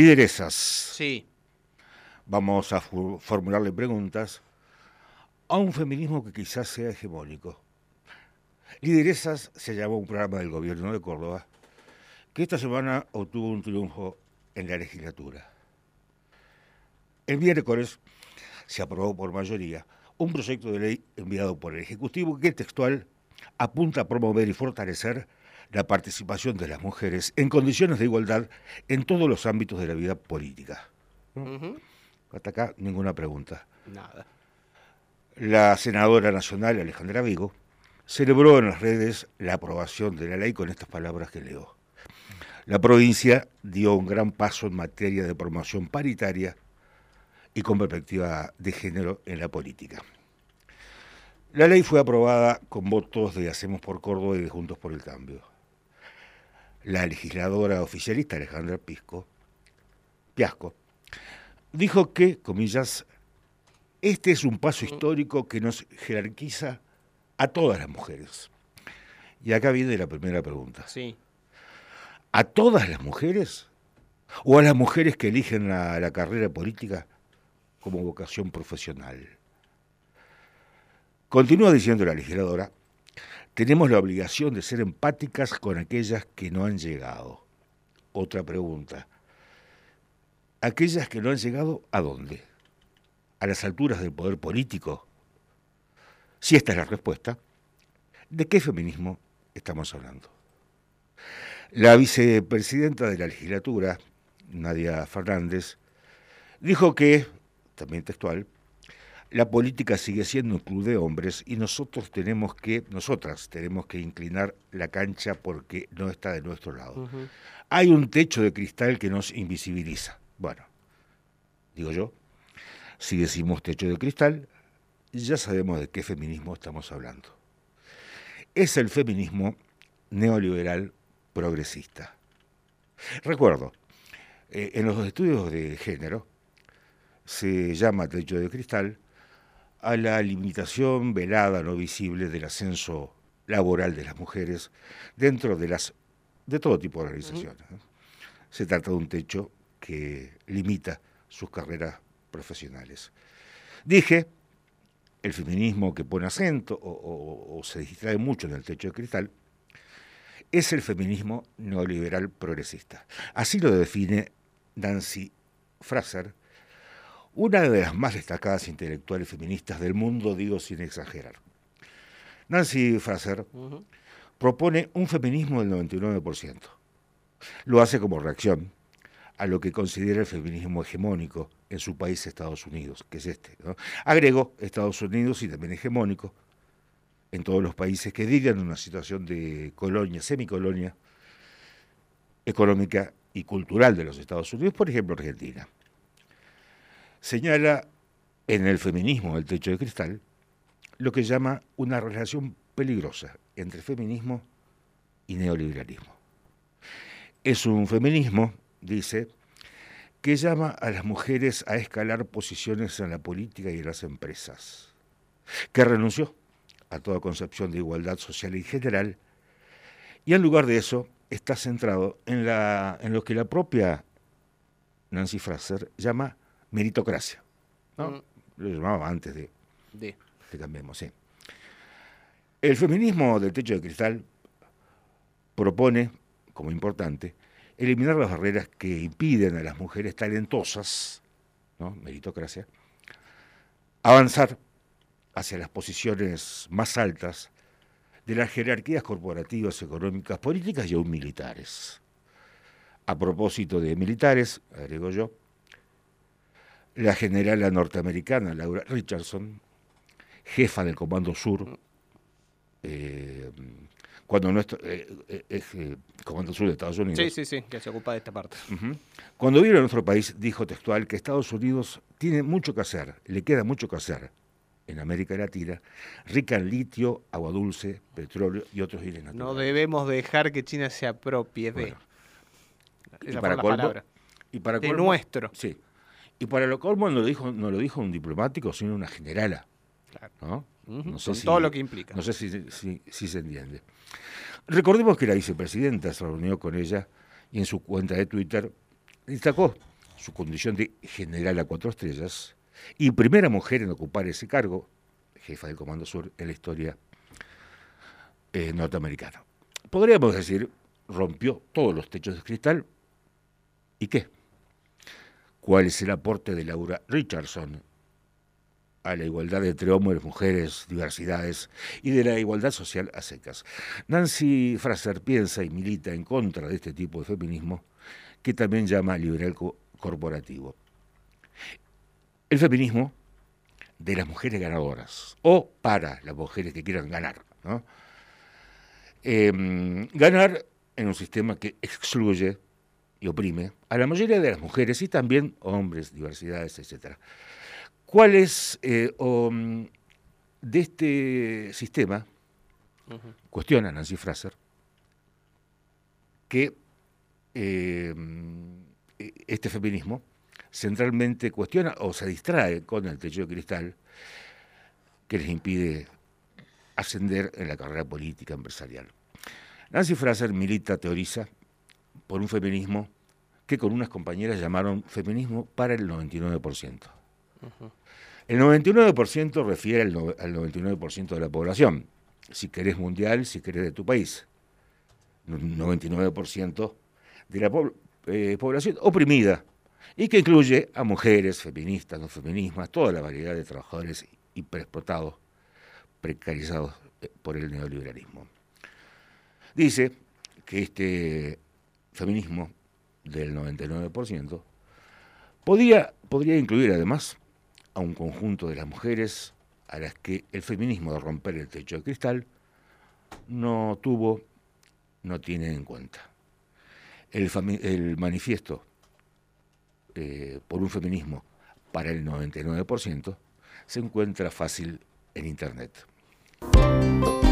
Lideresas. Sí. Vamos a formularle preguntas a un feminismo que quizás sea hegemónico. Lideresas se llamó un programa del gobierno de Córdoba que esta semana obtuvo un triunfo en la legislatura. El miércoles se aprobó por mayoría un proyecto de ley enviado por el Ejecutivo que textual apunta a promover y fortalecer la participación de las mujeres en condiciones de igualdad en todos los ámbitos de la vida política. Hasta acá ninguna pregunta. Nada. La senadora nacional Alejandra Vigo celebró en las redes la aprobación de la ley con estas palabras que leo. La provincia dio un gran paso en materia de promoción paritaria y con perspectiva de género en la política. La ley fue aprobada con votos de Hacemos por Córdoba y de Juntos por el Cambio. La legisladora oficialista Alejandra Piasco dijo que, comillas, este es un paso histórico que nos jerarquiza a todas las mujeres. Y acá viene la primera pregunta. Sí. ¿A todas las mujeres? ¿O a las mujeres que eligen la carrera política como vocación profesional? Continúa diciendo la legisladora, tenemos la obligación de ser empáticas con aquellas que no han llegado. Otra pregunta. ¿Aquellas que no han llegado a dónde? ¿A las alturas del poder político? Si esta es la respuesta, ¿de qué feminismo estamos hablando? La vicepresidenta de la legislatura, Nadia Fernández, dijo que, también textual, la política sigue siendo un club de hombres y nosotras tenemos que inclinar la cancha porque no está de nuestro lado. Hay un techo de cristal que nos invisibiliza. Bueno, digo yo, si decimos techo de cristal, ya sabemos de qué feminismo estamos hablando. Es el feminismo neoliberal progresista. Recuerdo, en los estudios de género se llama techo de cristal a la limitación velada, no visible, del ascenso laboral de las mujeres dentro de todo tipo de organizaciones. Se trata de un techo que limita sus carreras profesionales. Dije, el feminismo que pone acento o se distrae mucho en el techo de cristal es el feminismo neoliberal progresista. Así lo define Nancy Fraser, una de las más destacadas intelectuales feministas del mundo, digo sin exagerar. Nancy Fraser propone un feminismo del 99%. Lo hace como reacción a lo que considera el feminismo hegemónico en su país, Estados Unidos, que es este, ¿no? Agrego Estados Unidos y también hegemónico en todos los países que digan una situación de colonia, semicolonia, económica y cultural de los Estados Unidos, por ejemplo Argentina. Señala en el feminismo del techo de cristal lo que llama una relación peligrosa entre feminismo y neoliberalismo. Es un feminismo, dice, que llama a las mujeres a escalar posiciones en la política y en las empresas, que renunció a toda concepción de igualdad social en general y en lugar de eso está centrado en lo que la propia Nancy Fraser llama meritocracia, ¿no? Lo llamaba antes de Cambiemos, sí. El feminismo del techo de cristal propone, como importante, eliminar las barreras que impiden a las mujeres talentosas, ¿no? Meritocracia, avanzar hacia las posiciones más altas de las jerarquías corporativas, económicas, políticas y aún militares. A propósito de militares, agrego yo, la generala norteamericana Laura Richardson, jefa del Comando Sur, cuando nuestro Comando Sur de Estados Unidos. Sí, que se ocupa de esta parte. Cuando vino a nuestro país, dijo textual que Estados Unidos tiene mucho que hacer, le queda mucho que hacer en América Latina, rica en litio, agua dulce, petróleo y otros bienes naturales. No debemos dejar que China se apropie de... Bueno, Esa fue la palabra. Y para de colmo, nuestro. Sí. Y para lo colmo no lo dijo un diplomático, sino una generala. Claro. ¿No? No sé Con si, todo lo que implica. No sé si se entiende. Recordemos que la vicepresidenta se reunió con ella y en su cuenta de Twitter destacó su condición de general a 4 estrellas y primera mujer en ocupar ese cargo, jefa del Comando Sur en la historia norteamericana. Podríamos decir, rompió todos los techos de cristal. ¿Y qué? ¿Cuál es el aporte de Laura Richardson a la igualdad entre hombres, mujeres, diversidades y de la igualdad social a secas? Nancy Fraser piensa y milita en contra de este tipo de feminismo que también llama liberal corporativo. El feminismo de las mujeres ganadoras o para las mujeres que quieran ganar, ¿no? Ganar en un sistema que excluye y oprime a la mayoría de las mujeres y también hombres, diversidades, etc. ¿Cuál es de este sistema? Cuestiona Nancy Fraser que este feminismo centralmente cuestiona o se distrae con el techo de cristal que les impide ascender en la carrera política empresarial. Nancy Fraser milita, teoriza, por un feminismo que con unas compañeras llamaron feminismo para el 99%. El 99% refiere al 99% de la población. Si querés mundial, si querés de tu país. 99% de la población oprimida y que incluye a mujeres, feministas, no feminismas, toda la variedad de trabajadores hiperexplotados, precarizados por el neoliberalismo. Dice que este feminismo del 99% podría incluir además a un conjunto de las mujeres a las que el feminismo de romper el techo de cristal no tiene en cuenta. El manifiesto por un feminismo para el 99% se encuentra fácil en Internet.